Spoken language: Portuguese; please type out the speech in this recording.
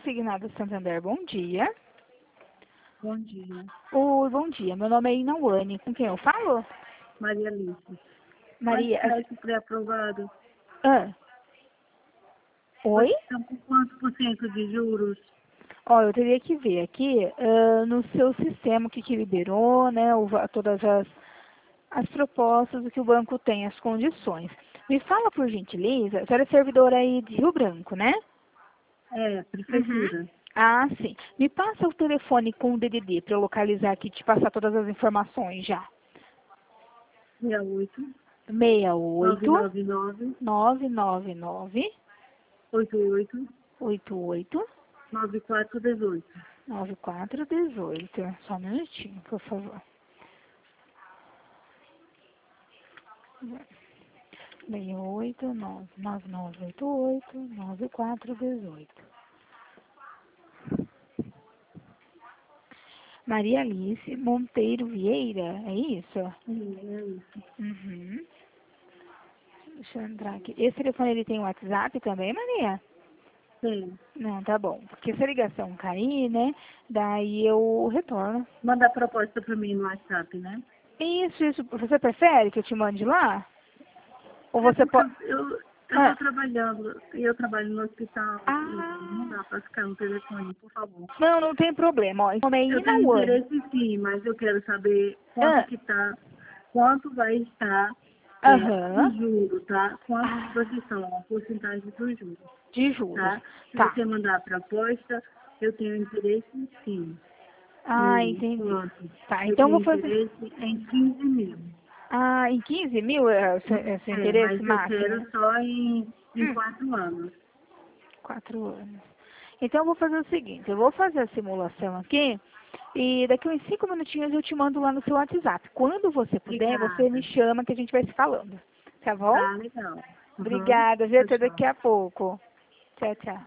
Consignado Santander, bom dia. Bom dia. Oi, bom dia. Meu nome é Inauane. Com quem eu falo? Maria Alice. Maria. Crédito pré-aprovado. Ah. Oi? Vocês estão com quantos por cento de juros? Ó, eu teria que ver aqui no seu sistema o que liberou, né? Todas as propostas, o que o banco tem, as condições. Me fala, por gentileza, a senhora é servidora aí de Rio Branco, né? É, Uhum. prefeitura. Ah, sim. Me passa o telefone com o DDD para eu localizar aqui e te passar todas as informações já. 68 68 999 999 88 88 9418. 9418. Só um minutinho, por favor. 68 9988 9418. Maria Alice Monteiro Vieira, é isso? Sim, é isso. Uhum. Deixa eu entrar aqui. Esse telefone ele tem WhatsApp também, Maria? Sim. Não, tá bom. Porque se a ligação cair, né? Daí eu retorno. Manda a proposta para mim no WhatsApp, né? Isso. Você prefere que eu te mande lá? Ou É você porque pode... eu Ah, estou trabalhando, e eu trabalho no hospital, e não ah, dá para ficar no telefone, por favor. não tem problema. Ó, então é Eu tenho Inauane. interesse sim, mas eu quero saber quanto Ah, que tá, quanto vai estar o aham. juro, tá? Quanto que Ah, vocês são, a porcentagem do juro, de juros. tá? Se Tá. você mandar a proposta, eu tenho interesse sim. Ah, E entendi. quanto? Tá, Eu então eu tenho vou fazer... interesse em 15 mil. Ah, em 15 mil é o seu interesse Mas eu máximo, quero né? só em Hum, 4 anos. 4 anos. Então eu vou fazer o seguinte, eu vou fazer a simulação aqui e daqui uns 5 minutinhos eu te mando lá no seu WhatsApp. Quando você puder, você me Obrigada. chama que a gente vai se falando. Tá bom? Tá legal. Uhum. Obrigada, viu? Tchau, Até tchau. daqui a pouco. Tchau, tchau.